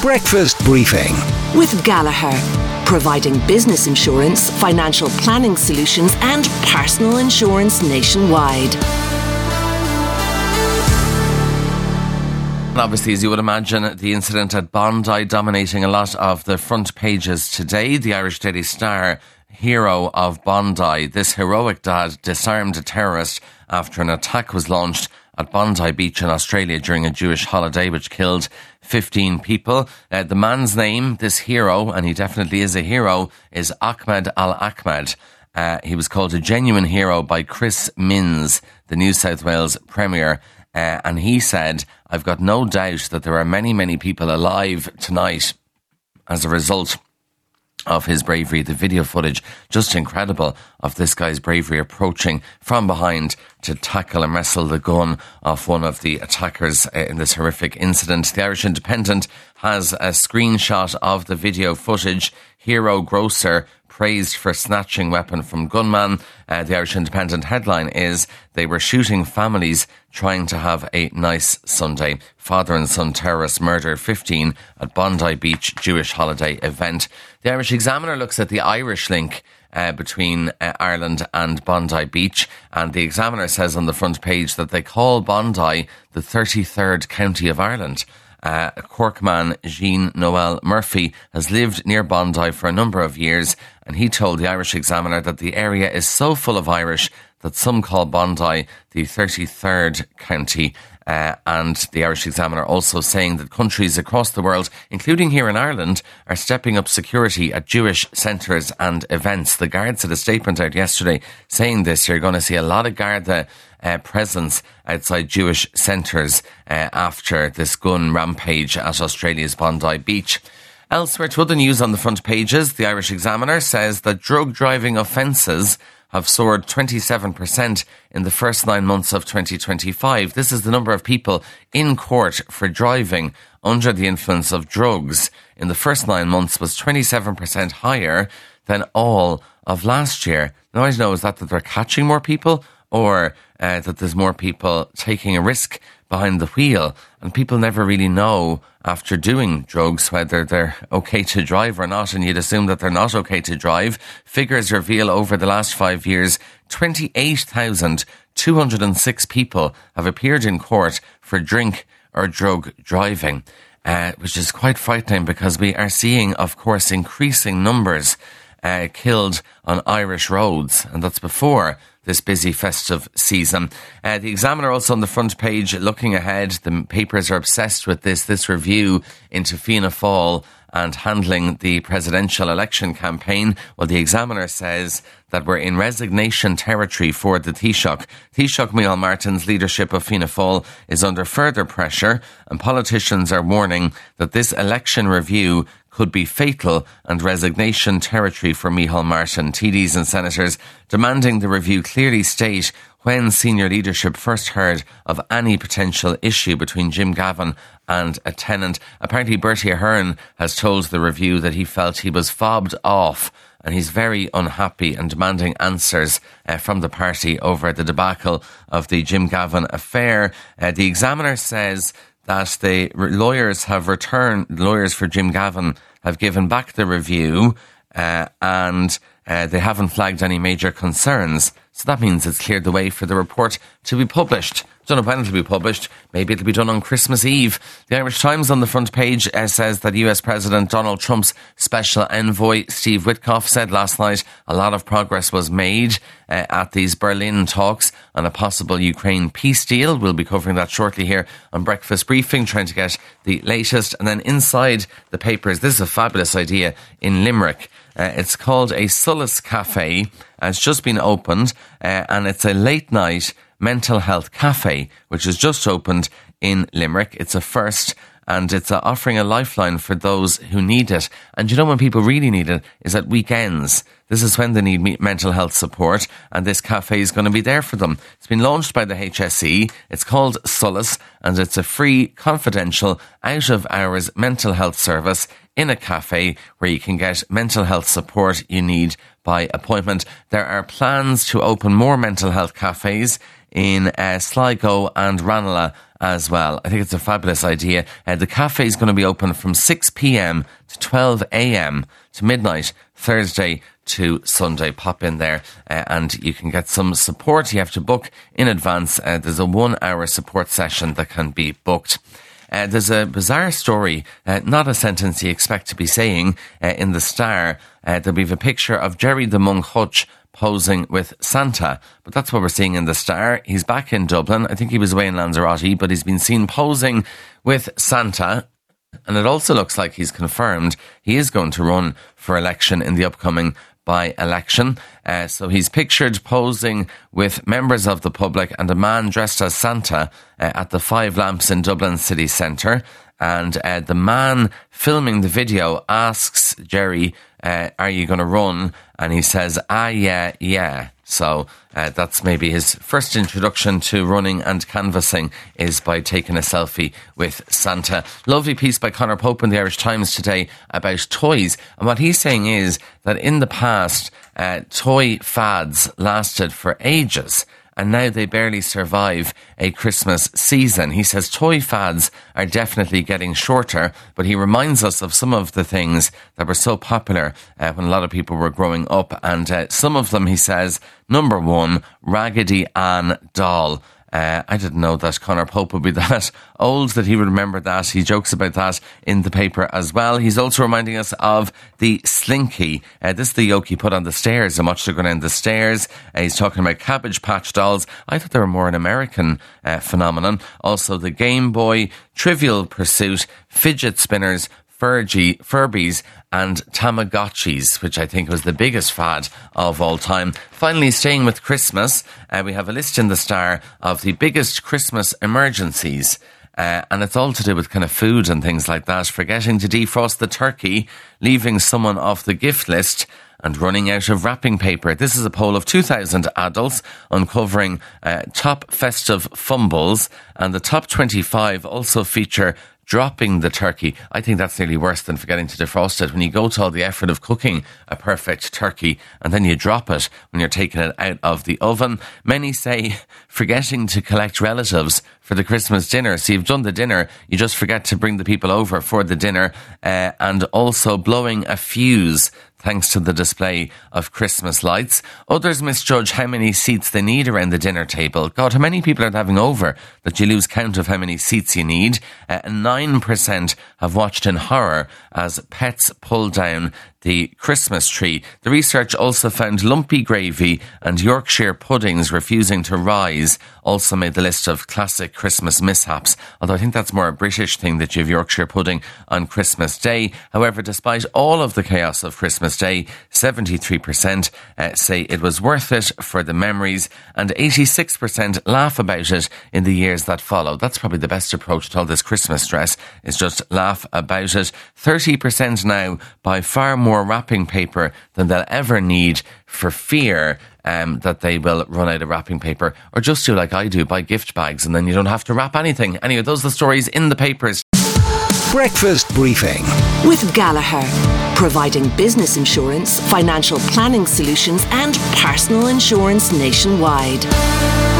Breakfast Briefing with Gallagher, providing business insurance, financial planning solutions and personal insurance nationwide. Obviously, as you would imagine, the incident at Bondi dominating a lot of the front pages today. The Irish Daily Star, hero of Bondi. This heroic dad disarmed a terrorist after an attack was launched at Bondi Beach in Australia during a Jewish holiday which killed 15 people. The man's name, this hero, and he definitely is a hero, is Ahmed Al-Ahmed. He was called a genuine hero by Chris Minns, the New South Wales Premier. And he said, "I've got no doubt that there are many, many people alive tonight as a result of his bravery." The video footage, just incredible, of this guy's bravery approaching from behind to tackle and wrestle the gun off one of the attackers in this horrific incident. The Irish Independent has a screenshot of the video footage. Hero grocer praised for snatching weapon from gunman. The Irish Independent headline is, "They were shooting families trying to have a nice Sunday. Father and son terrorist murder 15 at Bondi Beach Jewish holiday event." The Irish Examiner looks at the Irish link between Ireland and Bondi Beach, and the Examiner says on the front page that they call Bondi the 33rd county of Ireland. Cork man Jean-Noel Murphy has lived near Bondi for a number of years, and he told the Irish Examiner that the area is so full of Irish that some call Bondi the 33rd county. And the Irish Examiner also saying that countries across the world, including here in Ireland, are stepping up security at Jewish centres and events. The Guards had a statement out yesterday saying this. You're going to see a lot of Garda presence outside Jewish centres after this gun rampage at Australia's Bondi Beach. Elsewhere to other news on the front pages, the Irish Examiner says that drug driving offences have soared 27% in the first 9 months of 2025. This is the number of people in court for driving under the influence of drugs in the first 9 months was 27% higher than all of last year. Now, I don't know, is that they're catching more people, or that there's more people taking a risk behind the wheel, and people never really know after doing drugs whether they're okay to drive or not, and you'd assume that they're not okay to drive. Figures reveal over the last 5 years, 28,206 people have appeared in court for drink or drug driving, which is quite frightening because we are seeing, of course, increasing numbers killed on Irish roads, and that's before this busy festive season. The Examiner also on the front page looking ahead. The papers are obsessed with this review into Fianna Fáil and handling the presidential election campaign. Well, the Examiner says that we're in resignation territory for the Taoiseach. Taoiseach Micheál Martin's leadership of Fianna Fáil is under further pressure, and politicians are warning that this election review could be fatal and resignation territory for Micheál Martin. TDs and senators demanding the review clearly state when senior leadership first heard of any potential issue between Jim Gavin and a tenant. Apparently Bertie Ahern has told the review that he felt he was fobbed off, and he's very unhappy and demanding answers from the party over the debacle of the Jim Gavin affair. The Examiner says that the lawyers for Jim Gavin have given back the review and they haven't flagged any major concerns. So that means it's cleared the way for the report to be published. Don't know when it'll be published. Maybe it'll be done on Christmas Eve. The Irish Times on the front page says that US President Donald Trump's special envoy Steve Witkoff said last night a lot of progress was made at these Berlin talks on a possible Ukraine peace deal. We'll be covering that shortly here on Breakfast Briefing, trying to get the latest. And then inside the papers, this is a fabulous idea in Limerick. It's called a Solace Cafe. It's just been opened and it's a late night mental health cafe which has just opened in Limerick. It's a first, and it's offering a lifeline for those who need it. And you know when people really need it is at weekends. This is when they need mental health support, and this cafe is going to be there for them. It's been launched by the HSE. It's called Solace, and it's a free, confidential, out-of-hours mental health service in a cafe where you can get mental health support you need by appointment. There are plans to open more mental health cafes in Sligo and Ranelagh as well. I think it's a fabulous idea. The cafe is going to be open from 6 p.m. to 12 a.m. to midnight, Thursday to Sunday. Pop in there and you can get some support. You have to book in advance. There's a 1 hour support session that can be booked. There's a bizarre story, not a sentence you expect to be saying in the Star. There'll be a picture of Jerry the Monk Hutch posing with Santa, but that's what we're seeing in the Star. He's back in Dublin. I think he was away in Lanzarote, but he's been seen posing with Santa. And it also looks like he's confirmed he is going to run for election in the upcoming by-election. So he's pictured posing with members of the public and a man dressed as Santa at the Five Lamps in Dublin city centre. And the man filming the video asks Jerry, are you going to run? And he says, yeah. So that's maybe his first introduction to running and canvassing, is by taking a selfie with Santa. Lovely piece by Conor Pope in the Irish Times today about toys. And what he's saying is that in the past, toy fads lasted for ages, and now they barely survive a Christmas season. He says toy fads are definitely getting shorter, but he reminds us of some of the things that were so popular when a lot of people were growing up. And some of them, he says, number one, Raggedy Ann doll. I didn't know that Conor Pope would be that old that he would remember that. He jokes about that in the paper as well. He's also reminding us of the Slinky. This is the yoke he put on the stairs and watched it go down the stairs. He's talking about Cabbage Patch dolls. I thought they were more an American phenomenon. Also the Game Boy, Trivial Pursuit, fidget spinners, Furbies and Tamagotchis, which I think was the biggest fad of all time. Finally, staying with Christmas, we have a list in the Star of the biggest Christmas emergencies. And it's all to do with kind of food and things like that. Forgetting to defrost the turkey, leaving someone off the gift list, and running out of wrapping paper. This is a poll of 2,000 adults uncovering top festive fumbles, and the top 25 also feature dropping the turkey. I think that's nearly worse than forgetting to defrost it. When you go to all the effort of cooking a perfect turkey and then you drop it when you're taking it out of the oven. Many say forgetting to collect relatives for the Christmas dinner. So you've done the dinner, you just forget to bring the people over for the dinner, and also blowing a fuse thanks to the display of Christmas lights. Others misjudge how many seats they need around the dinner table. God, how many people are having over that you lose count of how many seats you need? 9% have watched in horror as pets pull down the Christmas tree. The research also found lumpy gravy and Yorkshire puddings refusing to rise also made the list of classic Christmas mishaps, although I think that's more a British thing that you have Yorkshire pudding on Christmas Day. However, despite all of the chaos of Christmas Day, 73% say it was worth it for the memories, and 86% laugh about it in the years that follow. That's probably the best approach to all this Christmas stress, is just laugh about it. 30% now buy far more wrapping paper than they'll ever need for fear that they will run out of wrapping paper, or just do like I do, buy gift bags and then you don't have to wrap anything. Anyway, those are the stories in the papers. Breakfast briefing with Gallagher, providing business insurance, financial planning solutions and personal insurance nationwide.